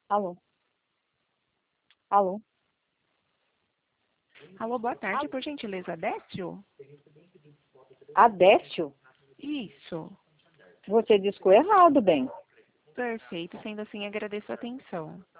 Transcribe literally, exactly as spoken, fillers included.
Alô? Alô? Alô, boa tarde, por gentileza, Décio? Adécio? Isso. Você disse o errado, bem. Perfeito, sendo assim, agradeço a atenção.